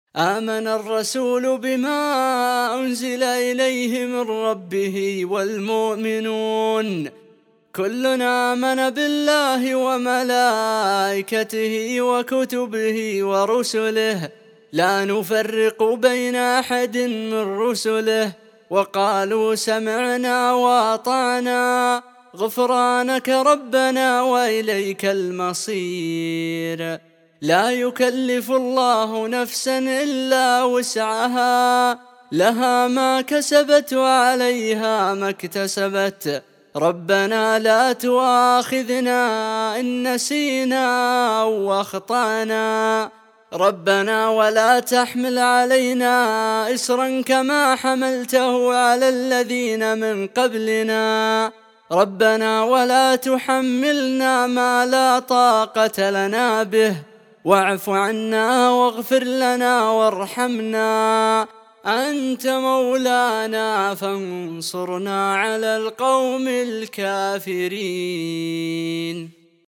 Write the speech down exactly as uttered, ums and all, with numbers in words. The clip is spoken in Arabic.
آمن الرسول بما أنزل إليه من ربه والمؤمنون كلنا آمن بالله وملائكته وكتبه ورسله لا نفرق بين أحد من رسله وقالوا سمعنا وأطعنا غفرانك ربنا وإليك المصير. لا يكلف الله نفسا إلا وسعها لها ما كسبت وعليها ما اكتسبت ربنا لا تؤاخذنا إن نسينا أو أخطأنا ربنا ولا تحمل علينا إصرا كما حملته على الذين من قبلنا ربنا ولا تحملنا ما لا طاقة لنا به واعف عنا واغفر لنا وارحمنا أنت مولانا فانصرنا على القوم الكافرين.